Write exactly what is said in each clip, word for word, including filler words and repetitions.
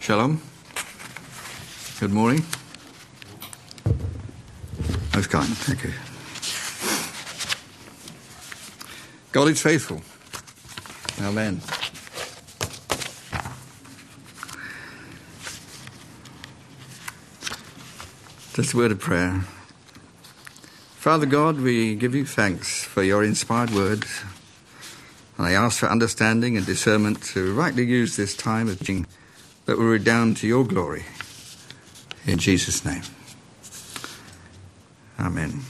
Shalom. Good morning. Most kind, thank you. God is faithful. Amen. Just a word of prayer. Father God, we give you thanks for your inspired words. And I ask for understanding and discernment to rightly use this time of teaching that will redound to your glory. In Jesus' name. Amen.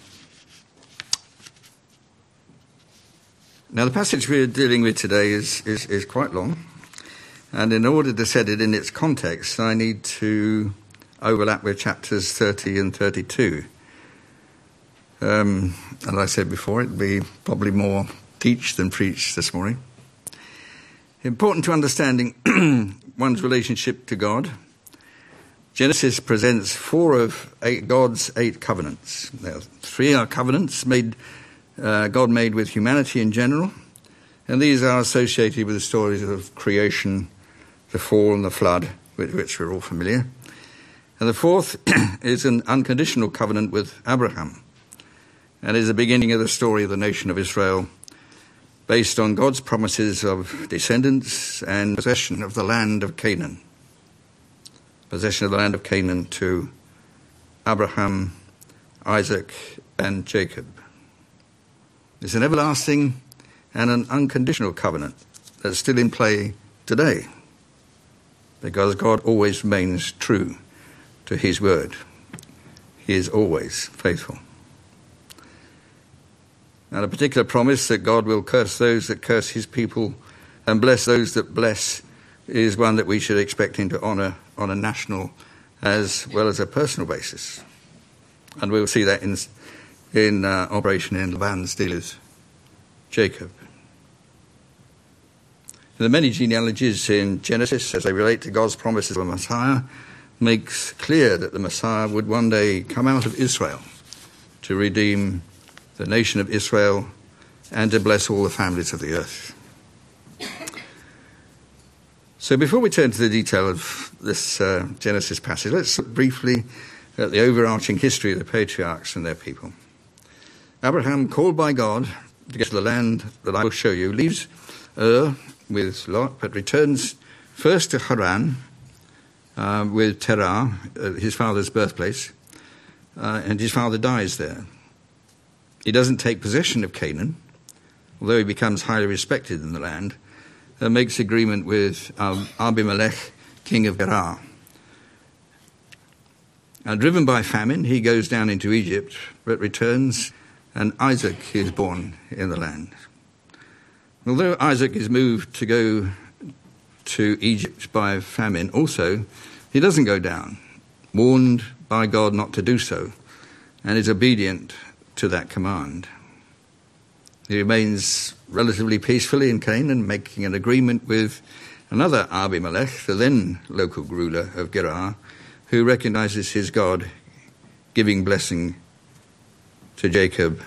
Now, the passage we're dealing with today is, is, is quite long. And in order to set it in its context, I need to overlap with chapters thirty and thirty-two. Um, as I said before, it'll be probably more teach than preach this morning. Important to understanding one's relationship to God. Genesis presents four of eight, God's eight covenants. There are three are covenants made uh, God made with humanity in general, and these are associated with the stories of creation, the fall and the flood, with which we're all familiar. And the fourth is an unconditional covenant with Abraham, and is the beginning of the story of the nation of Israel, based on God's promises of descendants and possession of the land of Canaan. Possession of the land of Canaan to Abraham, Isaac, and Jacob. It's an everlasting and an unconditional covenant that's still in play today, because God always remains true to his word. He is always faithful. And a particular promise that God will curse those that curse his people and bless those that bless is one that we should expect him to honour on a national as well as a personal basis. And we'll see that in, in uh, operation in Laban's deal with Jacob. The many genealogies in Genesis, as they relate to God's promises of the Messiah, makes clear that the Messiah would one day come out of Israel to redeem the nation of Israel and to bless all the families of the earth. So before we turn to the detail of this uh, Genesis passage, let's look briefly at the overarching history of the patriarchs and their people. Abraham, called by God to get to the land that I will show you, leaves Ur with Lot, but returns first to Haran uh, with Terah, uh, his father's birthplace, uh, and his father dies there. He doesn't take possession of Canaan, although he becomes highly respected in the land, and makes agreement with um, Abimelech, king of Gerar. And driven by famine, he goes down into Egypt, but returns, and Isaac is born in the land. Although Isaac is moved to go to Egypt by famine also, he doesn't go down, warned by God not to do so, and is obedient to that command. He remains relatively peacefully in Canaan, making an agreement with another Abimelech, the then local ruler of Gerar, who recognizes his God, giving blessing to Jacob.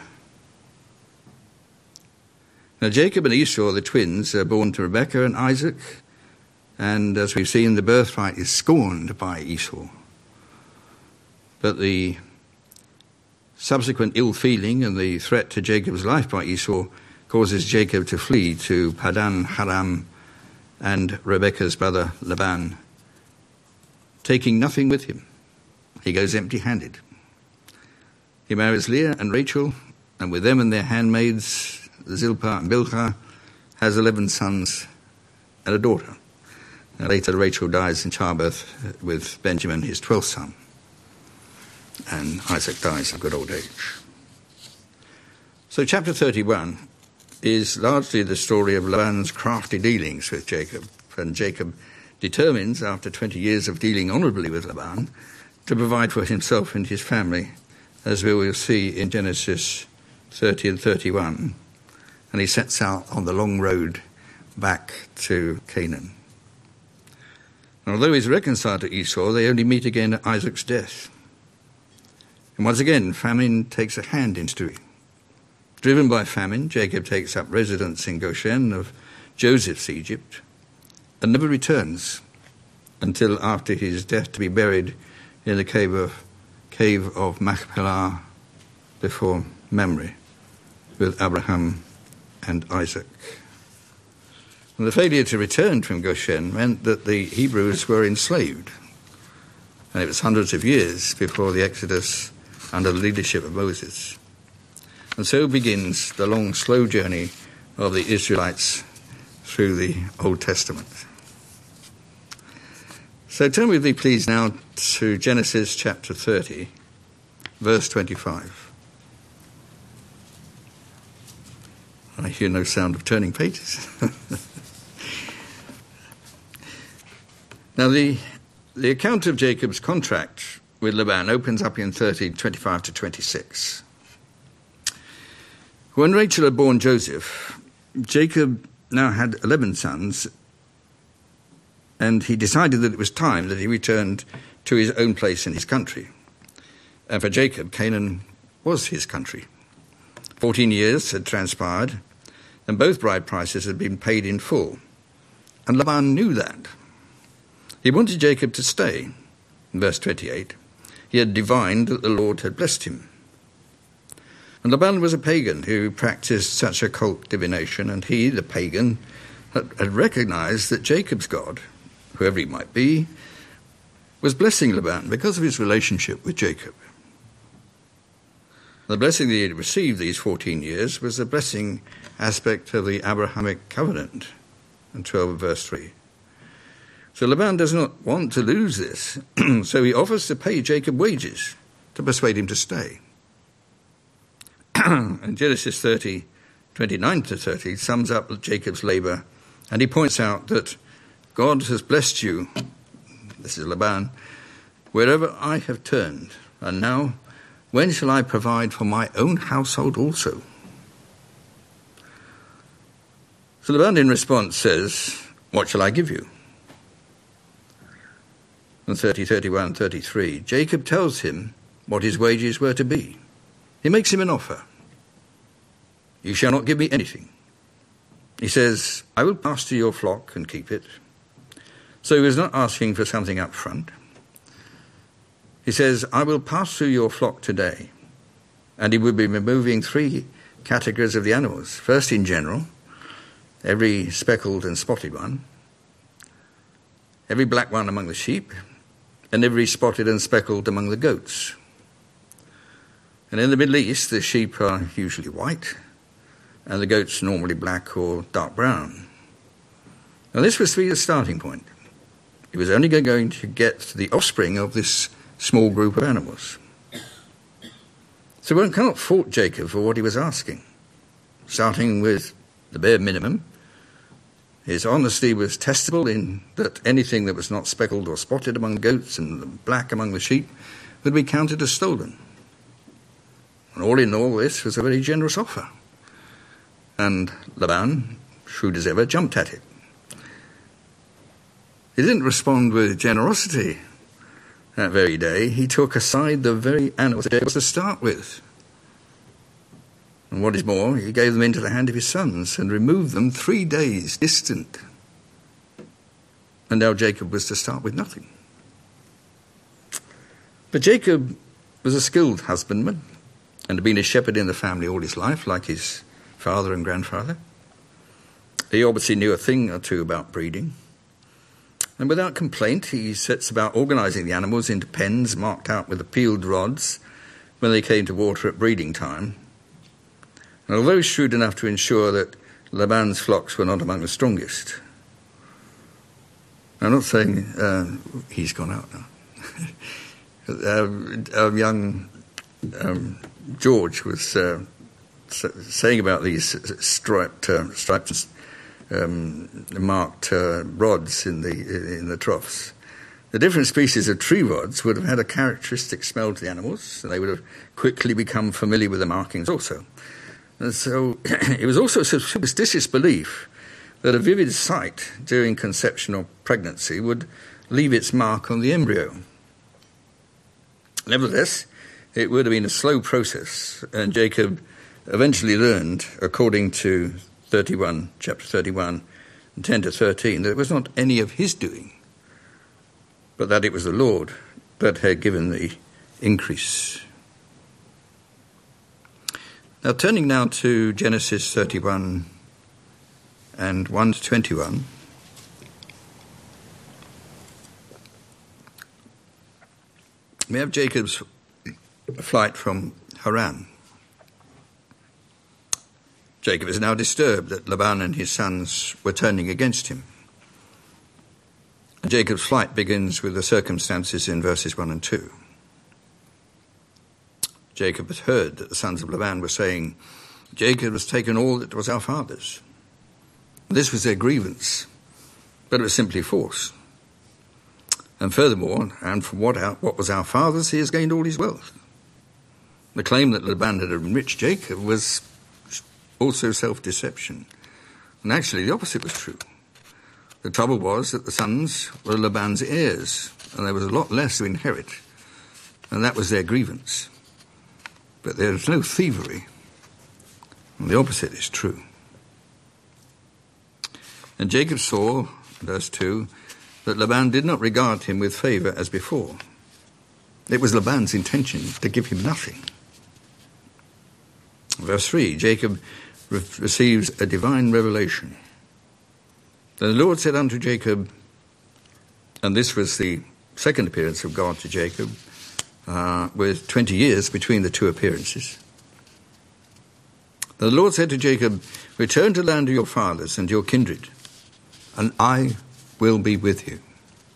Now Jacob and Esau, the twins, are born to Rebekah and Isaac, and as we've seen, the birthright is scorned by Esau. But the subsequent ill feeling and the threat to Jacob's life by Esau causes Jacob to flee to Padan Aram and Rebekah's brother Laban, taking nothing with him. He goes empty-handed. He marries Leah and Rachel, and with them and their handmaids, Zilpah and Bilhah, has eleven sons and a daughter. And later Rachel dies in childbirth with Benjamin, his twelfth son. And Isaac dies of good old age. So chapter thirty-one is largely the story of Laban's crafty dealings with Jacob. And Jacob determines, after twenty years of dealing honourably with Laban, to provide for himself and his family, as we will see in Genesis thirty and thirty-one. And he sets out on the long road back to Canaan. And although he's reconciled to Esau, they only meet again at Isaac's death. And once again, famine takes a hand in stewing. Driven by famine, Jacob takes up residence in Goshen of Joseph's Egypt and never returns until after his death to be buried in the cave of, cave of Machpelah before Mamre with Abraham and Isaac. And the failure to return from Goshen meant that the Hebrews were enslaved. And it was hundreds of years before the Exodus under the leadership of Moses. And so begins the long, slow journey of the Israelites through the Old Testament. So turn with me, please, now to Genesis chapter thirty, verse twenty-five. I hear no sound of turning pages. Now, the, the account of Jacob's contract with Laban opens up in thirty, twenty-five to twenty-six. When Rachel had borne Joseph, Jacob now had eleven sons, and he decided that it was time that he returned to his own place in his country. And for Jacob, Canaan was his country. Fourteen years had transpired, and both bride prices had been paid in full. And Laban knew that. He wanted Jacob to stay. In verse twenty-eight, he had divined that the Lord had blessed him. And Laban was a pagan who practiced such occult divination, and he, the pagan, had, had recognized that Jacob's God, whoever he might be, was blessing Laban because of his relationship with Jacob. The blessing that he had received these fourteen years was the blessing aspect of the Abrahamic covenant, in twelve verse three. So Laban does not want to lose this, so he offers to pay Jacob wages to persuade him to stay. And Genesis thirty, twenty-nine to thirty sums up Jacob's labor, and he points out that God has blessed you, this is Laban, wherever I have turned, and now when shall I provide for my own household also? So Laban in response says, what shall I give you? In thirty, thirty-one, thirty-three, Jacob tells him what his wages were to be. He makes him an offer. You shall not give me anything. He says, I will pasture your flock and keep it. So he was not asking for something up front. He says, I will pass through your flock today. And he will be removing three categories of the animals. First, in general, every speckled and spotted one, every black one among the sheep, and every spotted and speckled among the goats. And in the Middle East, the sheep are usually white, and the goats normally black or dark brown. Now this was to be the starting point. He was only going to get the offspring of this small group of animals. So one cannot fault Jacob for what he was asking. Starting with the bare minimum, his honesty was testable in that anything that was not speckled or spotted among the goats and black among the sheep would be counted as stolen. And all in all, this was a very generous offer. And Laban, shrewd as ever, jumped at it. He didn't respond with generosity that very day. He took aside the very animals that he was to start with. And what is more, he gave them into the hand of his sons and removed them three days distant. And now Jacob was to start with nothing. But Jacob was a skilled husbandman and had been a shepherd in the family all his life, like his father and grandfather. He obviously knew a thing or two about breeding. And without complaint, he sets about organising the animals into pens marked out with the peeled rods when they came to water at breeding time. And although shrewd enough to ensure that Laban's flocks were not among the strongest, I'm not saying uh, he's gone out now. uh, um, young um, George was uh, saying about these striped, uh, striped, um, marked uh, rods in the in the troughs. The different species of tree rods would have had a characteristic smell to the animals, and they would have quickly become familiar with the markings also. And so it was also a superstitious belief that a vivid sight during conception or pregnancy would leave its mark on the embryo. Nevertheless, it would have been a slow process, and Jacob eventually learned, according to thirty-one, chapter thirty-one, and ten to thirteen, that it was not any of his doing but that it was the Lord that had given the increase. Now, turning now to Genesis thirty-one and one to twenty-one. We have Jacob's flight from Haran. Jacob is now disturbed that Laban and his sons were turning against him. And Jacob's flight begins with the circumstances in verses one and two. Jacob had heard that the sons of Laban were saying, Jacob has taken all that was our father's. This was their grievance, but it was simply false. And furthermore, and from what, our, what was our father's, he has gained all his wealth. The claim that Laban had enriched Jacob was also self-deception. And actually the opposite was true. The trouble was that the sons were Laban's heirs, and there was a lot less to inherit, and that was their grievance. But there is no thievery, and the opposite is true. And Jacob saw, verse two, that Laban did not regard him with favour as before. It was Laban's intention to give him nothing. Verse three, Jacob re- receives a divine revelation. Then the Lord said unto Jacob, and this was the second appearance of God to Jacob, uh, with twenty years between the two appearances. Then the Lord said to Jacob, return to the land of your fathers and your kindred, and I will be with you.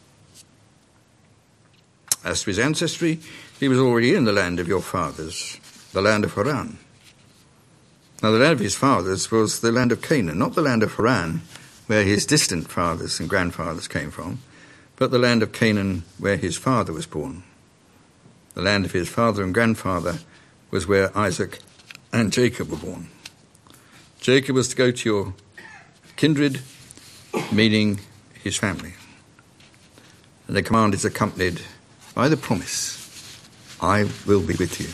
As to his ancestry, he was already in the land of your fathers, the land of Haran. Now the land of his fathers was the land of Canaan, not the land of Haran, where his distant fathers and grandfathers came from, but the land of Canaan where his father was born. The land of his father and grandfather was where Isaac and Jacob were born. Jacob was to go to your kindred, meaning his family. And the command is accompanied by the promise, I will be with you.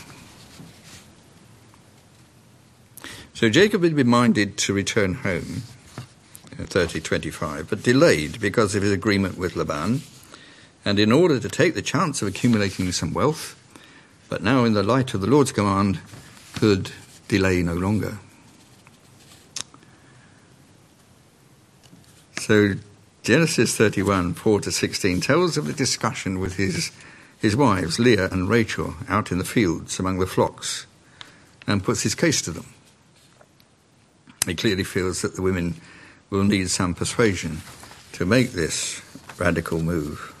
So Jacob had been minded to return home, thirty twenty-five, but delayed because of his agreement with Laban, and in order to take the chance of accumulating some wealth, but now in the light of the Lord's command, could delay no longer. So Genesis thirty-one, four to sixteen tells of the discussion with his, his wives, Leah and Rachel, out in the fields among the flocks, and puts his case to them. He clearly feels that the women will need some persuasion to make this radical move.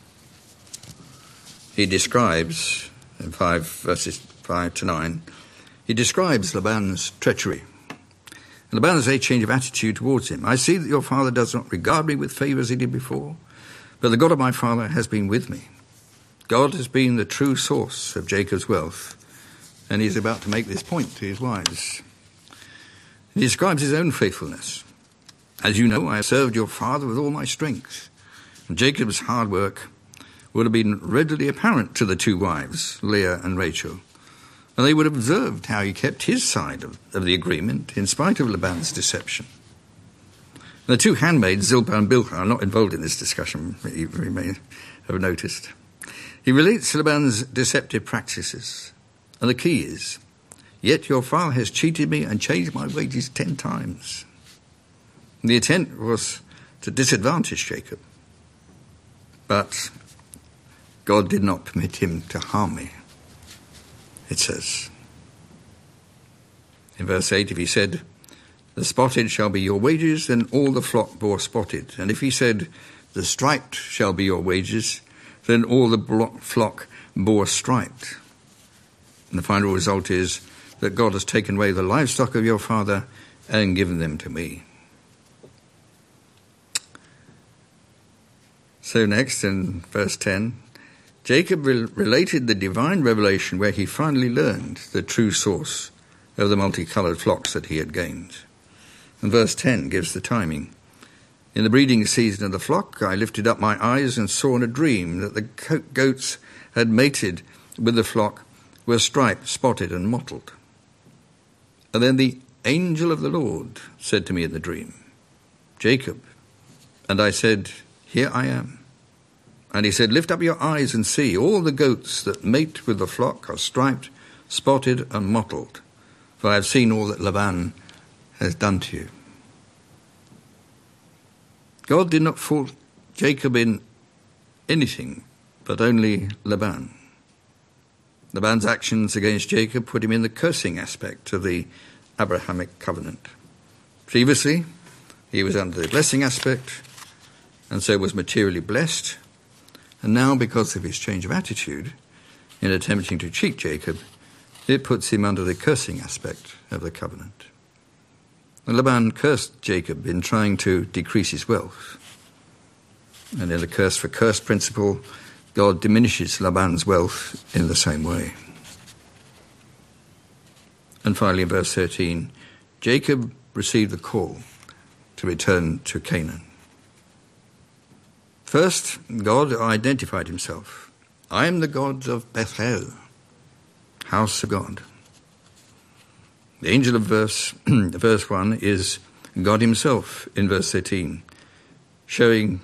He describes, in five verses five to nine, he describes Laban's treachery. And Laban has a change of attitude towards him. I see that your father does not regard me with favour as he did before, but the God of my father has been with me. God has been the true source of Jacob's wealth, and he's about to make this point to his wives. He describes his own faithfulness. As you know, I have served your father with all my strength. And Jacob's hard work would have been readily apparent to the two wives, Leah and Rachel, and they would have observed how he kept his side of, of the agreement in spite of Laban's deception. The two handmaids, Zilpah and Bilhah, are not involved in this discussion, you may have noticed. He relates to Laban's deceptive practices, and the key is, yet your father has cheated me and changed my wages ten times. The intent was to disadvantage Jacob, but God did not permit him to harm me, it says. In verse eight, if he said, the spotted shall be your wages, then all the flock bore spotted. And if he said, the striped shall be your wages, then all the flock bore striped. And the final result is that God has taken away the livestock of your father and given them to me. So next, in verse ten, Jacob re- related the divine revelation where he finally learned the true source of the multicoloured flocks that he had gained. And verse ten gives the timing. In the breeding season of the flock, I lifted up my eyes and saw in a dream that the goats had mated with the flock, were striped, spotted, and mottled. And then the angel of the Lord said to me in the dream, Jacob. And I said, here I am. And he said, lift up your eyes and see, all the goats that mate with the flock are striped, spotted, and mottled. For I have seen all that Laban has done to you. God did not fault Jacob in anything, but only Laban. Laban's actions against Jacob put him in the cursing aspect of the Abrahamic covenant. Previously, he was under the blessing aspect, and so was materially blessed. And now, because of his change of attitude in attempting to cheat Jacob, it puts him under the cursing aspect of the covenant. And Laban cursed Jacob in trying to decrease his wealth. And in the curse for curse principle, God diminishes Laban's wealth in the same way. And finally, in verse thirteen, Jacob received the call to return to Canaan. First, God identified himself. I am the God of Bethel, house of God. The angel of verse, verse one is God himself in verse thirteen, showing,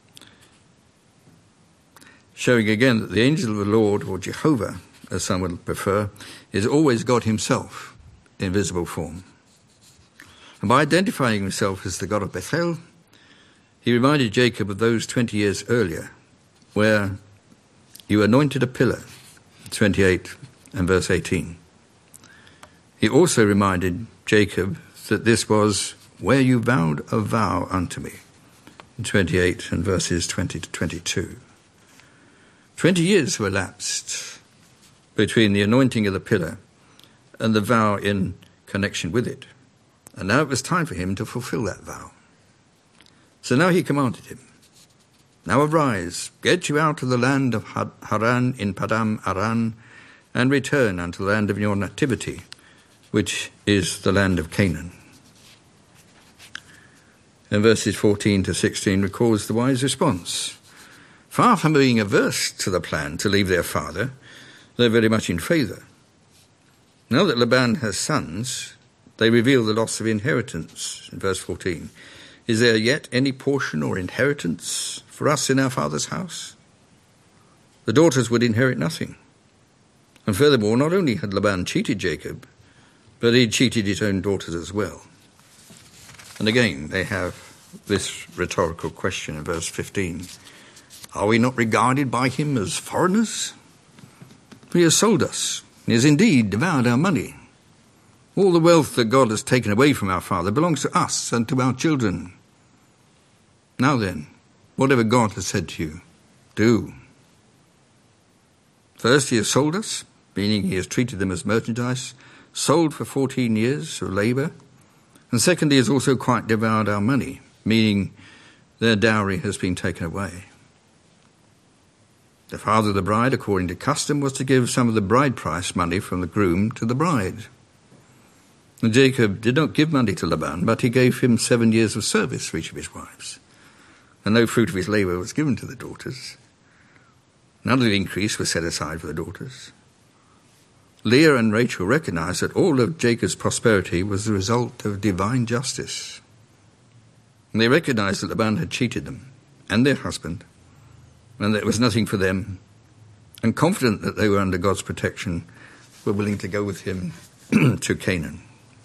showing again that the angel of the Lord, or Jehovah, as some would prefer, is always God himself in visible form. And by identifying himself as the God of Bethel, he reminded Jacob of those twenty years earlier, where you anointed a pillar, twenty-eight and verse eighteen. He also reminded Jacob that this was where you vowed a vow unto me, twenty-eight and verses twenty to twenty-two. Twenty years have elapsed between the anointing of the pillar and the vow in connection with it. And now it was time for him to fulfill that vow. So now he commanded him, now arise, get you out of the land of Haran in Padam Aram, and return unto the land of your nativity, which is the land of Canaan. And verses fourteen to sixteen records the wise response. Far from being averse to the plan to leave their father, they're very much in favour. Now that Laban has sons, they reveal the loss of inheritance. In verse fourteen, is there yet any portion or inheritance for us in our father's house? The daughters would inherit nothing. And furthermore, not only had Laban cheated Jacob, but he cheated his own daughters as well. And again, they have this rhetorical question in verse fifteen. Are we not regarded by him as foreigners? For he has sold us. He has indeed devoured our money. All the wealth that God has taken away from our father belongs to us and to our children. Now then, whatever God has said to you, do. First, he has sold us, meaning he has treated them as merchandise, sold for fourteen years of labour. And secondly, he has also quite devoured our money, meaning their dowry has been taken away. The father of the bride, according to custom, was to give some of the bride price money from the groom to the bride. And Jacob did not give money to Laban, but he gave him seven years of service for each of his wives. And no fruit of his labour was given to the daughters. None of the increase was set aside for the daughters. Leah and Rachel recognized that all of Jacob's prosperity was the result of divine justice. And they recognized that Laban had cheated them and their husband, and that it was nothing for them, and confident that they were under God's protection, were willing to go with him to Canaan.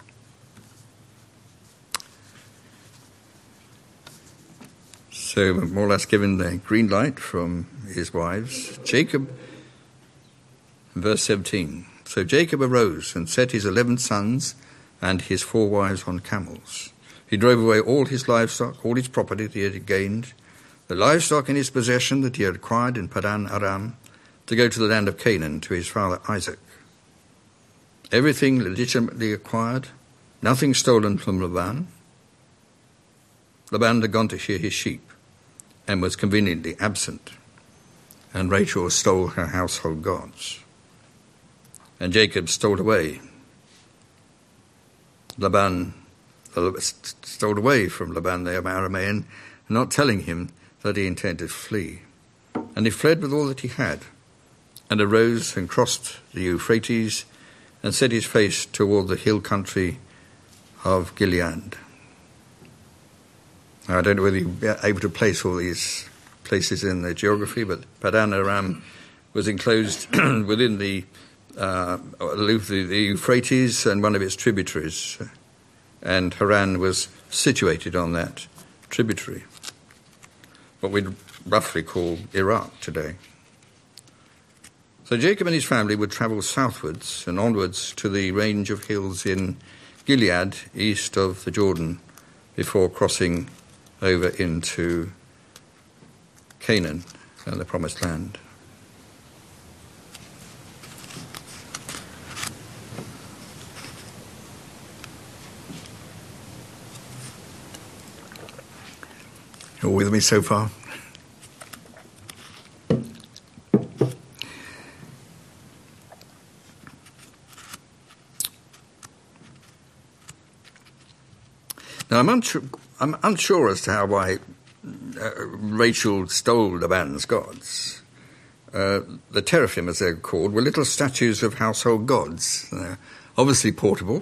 So more or less given the green light from his wives. Jacob, verse seventeen. So Jacob arose and set his eleven sons and his four wives on camels. He drove away all his livestock, all his property that he had gained, the livestock in his possession that he had acquired in Padan Aram, to go to the land of Canaan to his father Isaac. Everything legitimately acquired, nothing stolen from Laban. Laban had gone to shear his sheep and was conveniently absent, and Rachel stole her household gods. And Jacob stole away. Laban uh, stole away from Laban the Aramean, not telling him that he intended to flee. And he fled with all that he had, and arose and crossed the Euphrates, and set his face toward the hill country of Gilead. Now, I don't know whether you'll be able to place all these places in the geography, but Padan Aram was enclosed within the, uh, the Euphrates and one of its tributaries, and Haran was situated on that tributary, what we'd roughly call Iraq today. So Jacob and his family would travel southwards and onwards to the range of hills in Gilead, east of the Jordan, before crossing over into Canaan and the Promised Land. All with me so far? Now, I'm unsure, I'm unsure as to how why uh, Rachel stole Laban's gods. Uh, the teraphim, as they're called, were little statues of household gods. They're obviously portable.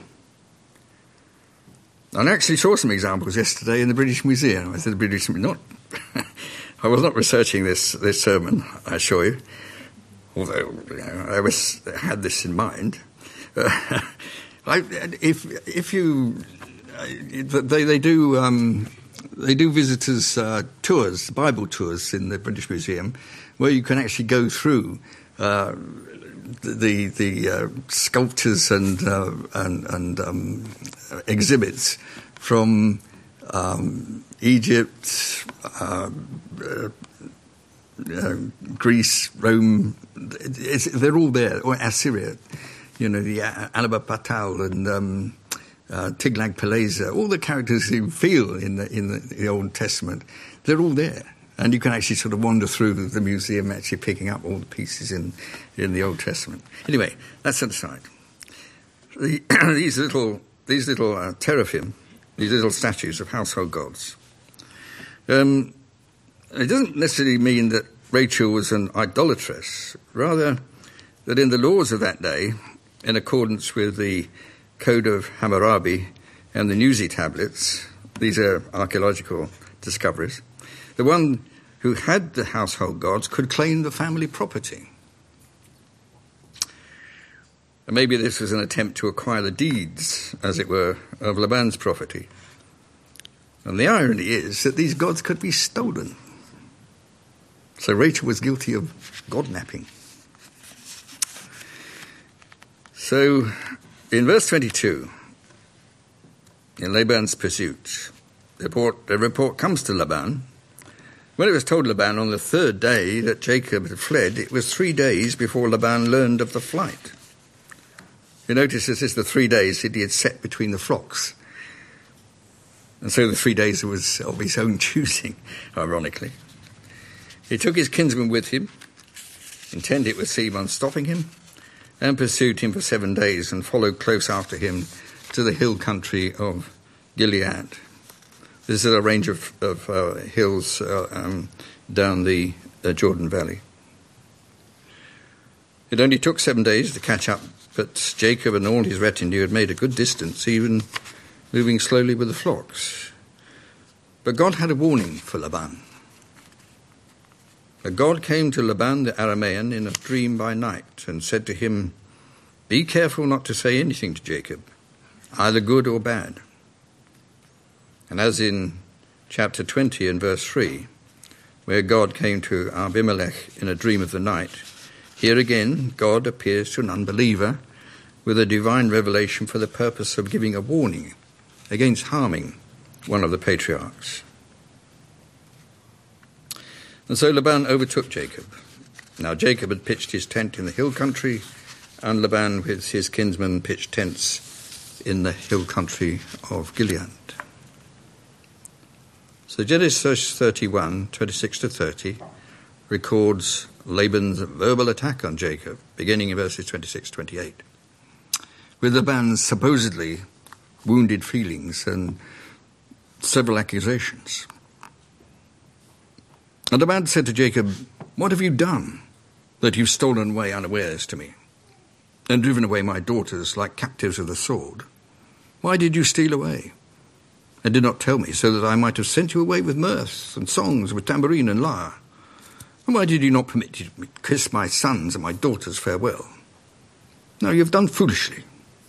And I actually saw some examples yesterday in the British Museum. I said the British not. I was not researching this this sermon, I assure you. Although you know, I was had this in mind. Uh, I, if if you. They they do um, they do visitors uh, tours, Bible tours in the British Museum, where you can actually go through uh, the the uh, sculptures and uh, and, and um, exhibits from um, Egypt, uh, uh, uh, Greece, Rome. It's, they're all there, or Assyria. You know, the Anabapatal and. Um, Uh, Tiglath-Pileser, all the characters you feel in the in the, the Old Testament, they're all there, and you can actually sort of wander through the museum, actually picking up all the pieces in in the Old Testament. Anyway, that's an aside. The, these little these little uh, teraphim, these little statues of household gods. Um, it doesn't necessarily mean that Rachel was an idolatress. Rather, that in the laws of that day, in accordance with the Code of Hammurabi and the Nuzi tablets, these are archaeological discoveries, the one who had the household gods could claim the family property. And maybe this was an attempt to acquire the deeds, as it were, of Laban's property. And the irony is that these gods could be stolen. So Rachel was guilty of god-napping. So in verse twenty-two, in Laban's pursuit, the report, the report comes to Laban. When it was told Laban on the third day that Jacob had fled, it was three days before Laban learned of the flight. You notice this is the three days that he had set between the flocks. And so the three days was of his own choosing, ironically. He took his kinsman with him, intent it would seem on stopping him, and pursued him for seven days and followed close after him to the hill country of Gilead. This is a range of, of uh, hills uh, um, down the uh, Jordan Valley. It only took seven days to catch up, but Jacob and all his retinue had made a good distance, even moving slowly with the flocks. But God had a warning for Laban. But God came to Laban the Aramean in a dream by night and said to him, "Be careful not to say anything to Jacob, either good or bad." And as in chapter twenty and verse three, where God came to Abimelech in a dream of the night, here again God appears to an unbeliever with a divine revelation for the purpose of giving a warning against harming one of the patriarchs. And so Laban overtook Jacob. Now Jacob had pitched his tent in the hill country, and Laban with his kinsmen pitched tents in the hill country of Gilead. So Genesis thirty-one, twenty-six to thirty, records Laban's verbal attack on Jacob, beginning in verses twenty-six to twenty-eight, with Laban's supposedly wounded feelings and several accusations. And Laban said to Jacob, "What have you done that you've stolen away unawares to me and driven away my daughters like captives of the sword? Why did you steal away and did not tell me, so that I might have sent you away with mirth and songs, with tambourine and lyre? And why did you not permit me to kiss my sons and my daughters farewell? No, you have done foolishly.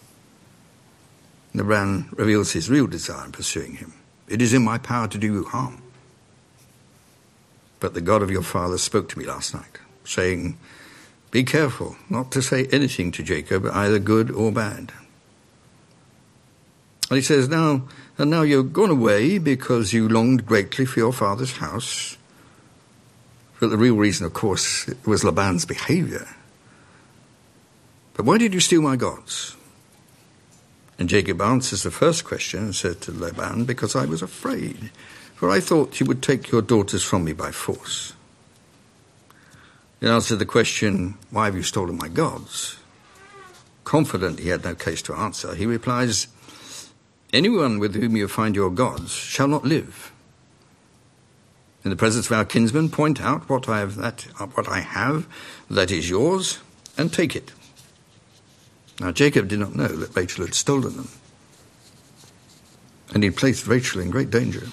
Laban reveals his real desire in pursuing him. It is in my power to do you harm. But the God of your father spoke to me last night, saying, be careful not to say anything to Jacob, either good or bad. And he says, now, and now you've gone away because you longed greatly for your father's house. But the real reason, of course, was Laban's behavior. But why did you steal my gods? And Jacob answers the first question and said to Laban, because I was afraid, for I thought you would take your daughters from me by force. In answer to the question, why have you stolen my gods? Confident he had no case to answer, he replies, anyone with whom you find your gods shall not live. In the presence of our kinsmen, point out what I have, that, what I have that is yours, and take it. Now Jacob did not know that Rachel had stolen them, and he placed Rachel in great danger.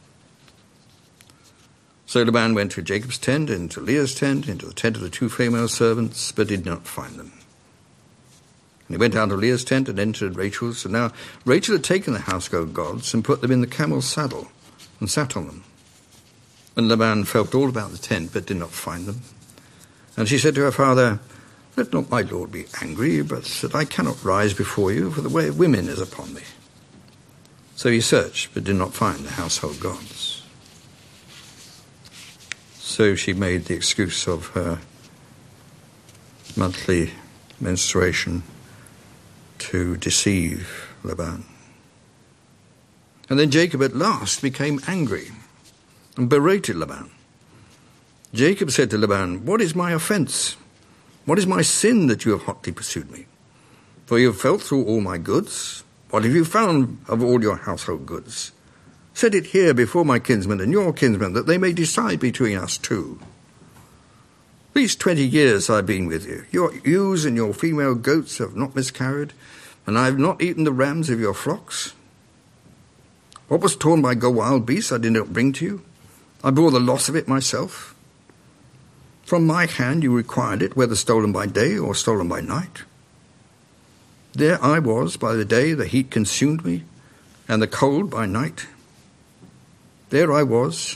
So Laban went to Jacob's tent, into Leah's tent, into the tent of the two female servants, but did not find them. And he went out of Leah's tent and entered Rachel's. And now Rachel had taken the household gods and put them in the camel's saddle and sat on them. And Laban felt all about the tent, but did not find them. And she said to her father, let not my lord be angry, but that I cannot rise before you, for the way of women is upon me. So he searched, but did not find the household gods. So she made the excuse of her monthly menstruation to deceive Laban. And then Jacob at last became angry and berated Laban. Jacob said to Laban, what is my offence? What is my sin that you have hotly pursued me? For you have felt through all my goods. What have you found of all your household goods? Set it here before my kinsmen and your kinsmen, that they may decide between us two. These twenty years I have been with you. Your ewes and your female goats have not miscarried, and I have not eaten the rams of your flocks. What was torn by wild beasts I did not bring to you. I bore the loss of it myself. From my hand you required it, whether stolen by day or stolen by night. There I was by the day, the heat consumed me, and the cold by night. There I was.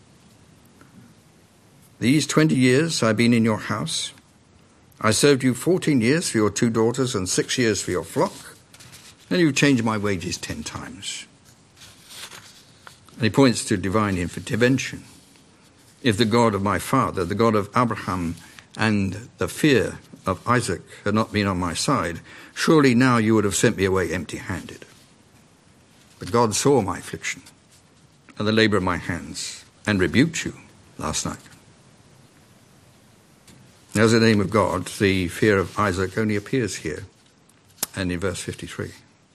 These twenty years I've been in your house. I served you fourteen years for your two daughters and six years for your flock, and you've changed my wages ten times. And he points to divine intervention. If the God of my father, the God of Abraham, and the fear of Isaac had not been on my side, surely now you would have sent me away empty-handed. But God saw my affliction and the labour of my hands, and rebuked you last night. As the name of God, the fear of Isaac only appears here, and in verse fifty-three.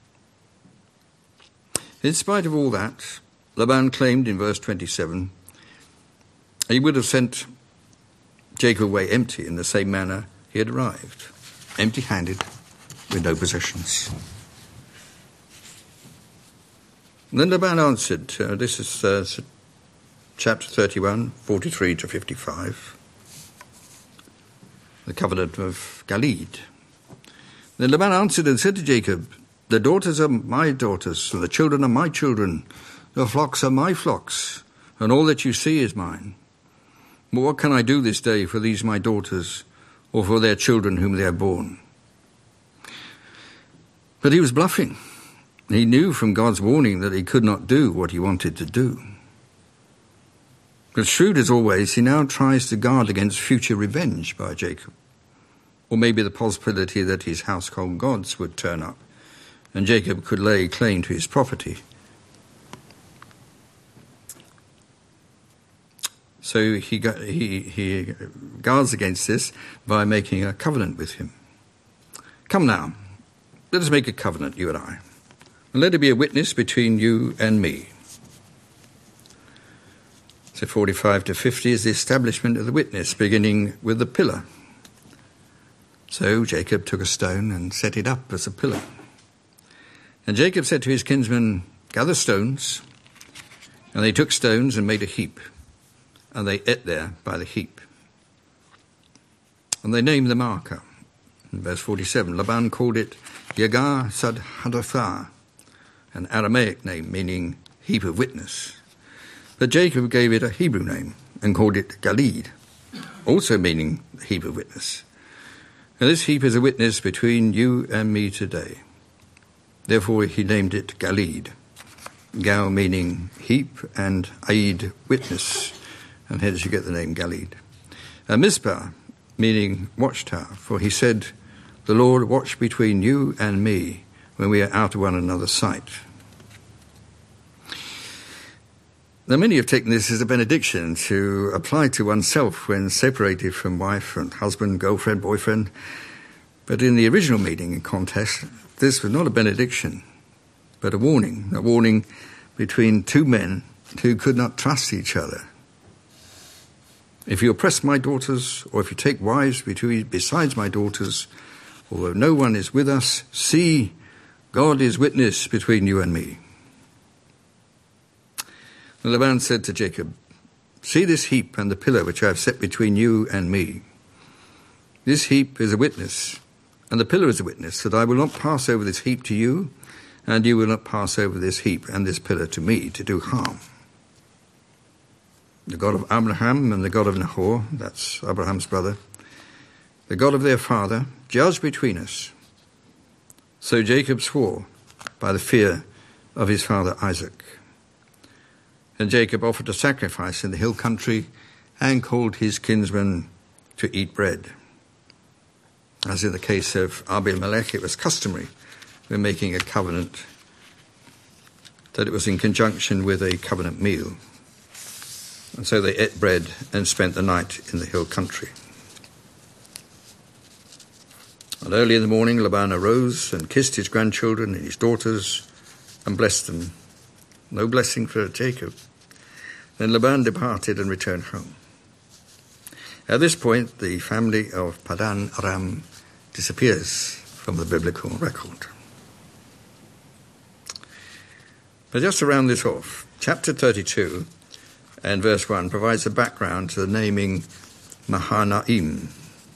In spite of all that, Laban claimed in verse twenty-seven, he would have sent Jacob away empty in the same manner he had arrived, empty-handed, with no possessions. And then Laban answered, uh, this is uh, chapter thirty-one, forty-three to fifty-five, the covenant of Gilead. Then Laban answered and said to Jacob, the daughters are my daughters, and the children are my children, the flocks are my flocks, and all that you see is mine. But what can I do this day for these my daughters, or for their children whom they have borne? But he was bluffing. He knew from God's warning that he could not do what he wanted to do. But shrewd as always, he now tries to guard against future revenge by Jacob, or maybe the possibility that his household gods would turn up, and Jacob could lay claim to his property. So he, he, he guards against this by making a covenant with him. Come now, let us make a covenant, you and I, and let it be a witness between you and me. So forty-five to fifty is the establishment of the witness, beginning with the pillar. So Jacob took a stone and set it up as a pillar. And Jacob said to his kinsmen, gather stones. And they took stones and made a heap, and they ate there by the heap. And they named the marker. In verse forty-seven, Laban called it Yagar Sad Hadathah, an Aramaic name meaning heap of witness. But Jacob gave it a Hebrew name and called it Galeed, also meaning heap of witness. And this heap is a witness between you and me today. Therefore he named it Galeed, Gal meaning heap and Aid witness, and hence you get the name Galeed. And Mizpah meaning watchtower, for he said, the Lord watch between you and me when we are out of one another's sight. Now, many have taken this as a benediction to apply to oneself when separated from wife and husband, girlfriend, boyfriend. But in the original meaning and context, this was not a benediction, but a warning, a warning between two men who could not trust each other. If you oppress my daughters, or if you take wives between, besides my daughters, although no one is with us, see, God is witness between you and me. And Laban said to Jacob, see this heap and the pillar which I have set between you and me. This heap is a witness, and the pillar is a witness, that I will not pass over this heap to you, and you will not pass over this heap and this pillar to me to do harm. The God of Abraham and the God of Nahor, that's Abraham's brother, the God of their father, judge between us. So Jacob swore by the fear of his father Isaac. And Jacob offered a sacrifice in the hill country and called his kinsmen to eat bread. As in the case of Abimelech, it was customary when making a covenant that it was in conjunction with a covenant meal. And so they ate bread and spent the night in the hill country. And early in the morning, Laban arose and kissed his grandchildren and his daughters and blessed them. No blessing for Jacob. Then Laban departed and returned home. At this point, the family of Padan Aram disappears from the biblical record. But just to round this off, chapter thirty-two and verse one provides a background to the naming Mahanaim.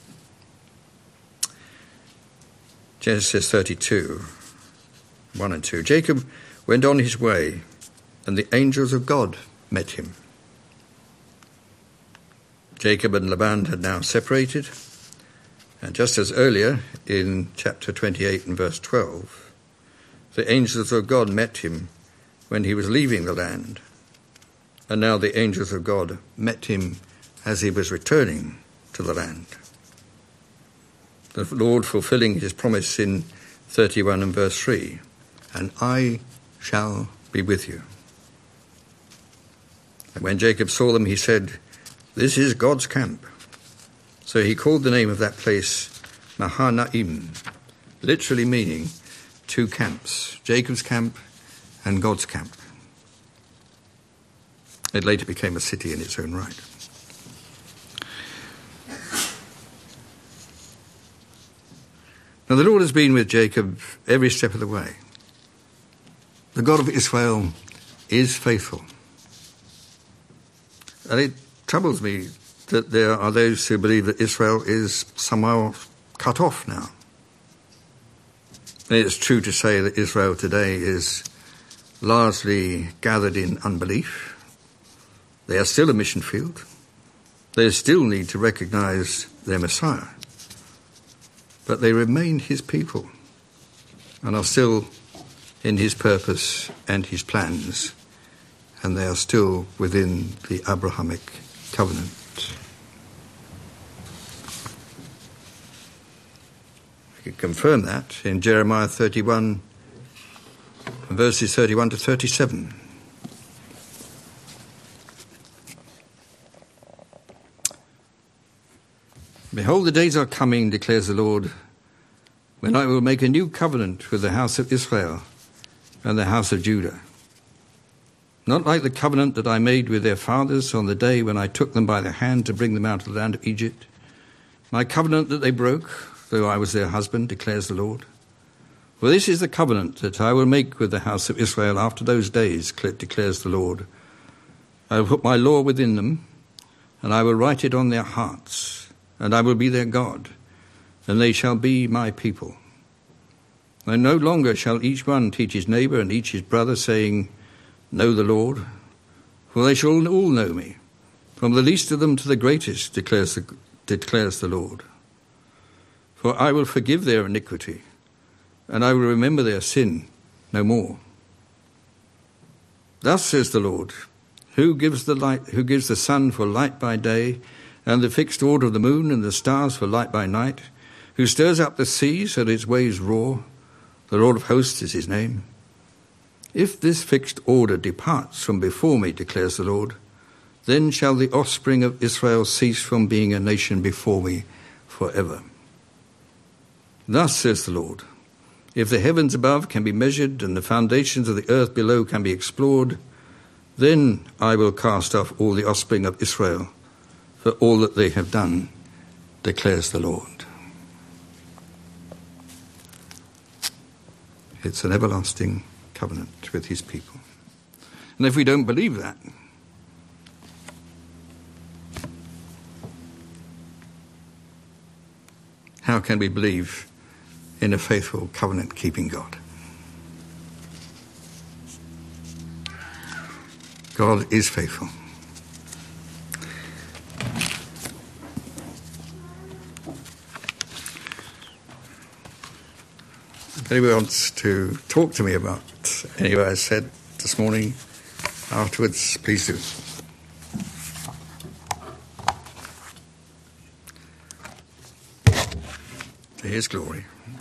Genesis thirty-two, one and two. Jacob went on his way, and the angels of God met him. Jacob and Laban had now separated, and just as earlier in chapter twenty-eight and verse twelve, the angels of God met him when he was leaving the land, and now the angels of God met him as he was returning to the land. The Lord fulfilling his promise in thirty-one and verse three, and I shall be with you. And when Jacob saw them, he said, this is God's camp. So he called the name of that place Mahanaim, literally meaning two camps, Jacob's camp and God's camp. It later became a city in its own right. Now the Lord has been with Jacob every step of the way. The God of Israel is faithful. And it troubles me that there are those who believe that Israel is somehow cut off now. And it's true to say that Israel today is largely gathered in unbelief. They are still a mission field. They still need to recognize their Messiah. But they remain his people and are still in his purpose and his plans, and they are still within the Abrahamic covenant. We can confirm that in Jeremiah thirty-one, verses thirty-one to thirty-seven. Behold, the days are coming, declares the Lord, when I will make a new covenant with the house of Israel and the house of Judah. Not like the covenant that I made with their fathers on the day when I took them by the hand to bring them out of the land of Egypt. My covenant that they broke, though I was their husband, declares the Lord. For this is the covenant that I will make with the house of Israel after those days, declares the Lord. I will put my law within them, and I will write it on their hearts, and I will be their God, and they shall be my people. And no longer shall each one teach his neighbour and each his brother, saying, Know the Lord, for they shall all know me, from the least of them to the greatest, declares the, declares the Lord. For I will forgive their iniquity, and I will remember their sin no more. Thus says the Lord, who gives the light, who gives the sun for light by day, and the fixed order of the moon and the stars for light by night, who stirs up the sea so that its waves roar, the Lord of hosts is his name. If this fixed order departs from before me, declares the Lord, then shall the offspring of Israel cease from being a nation before me forever. Thus says the Lord, if the heavens above can be measured and the foundations of the earth below can be explored, then I will cast off all the offspring of Israel for all that they have done, declares the Lord. It's an everlasting covenant with his people. And if we don't believe that, how can we believe in a faithful covenant-keeping God? God is faithful. If anyone wants to talk to me about anything I said this morning afterwards, please do. To his glory.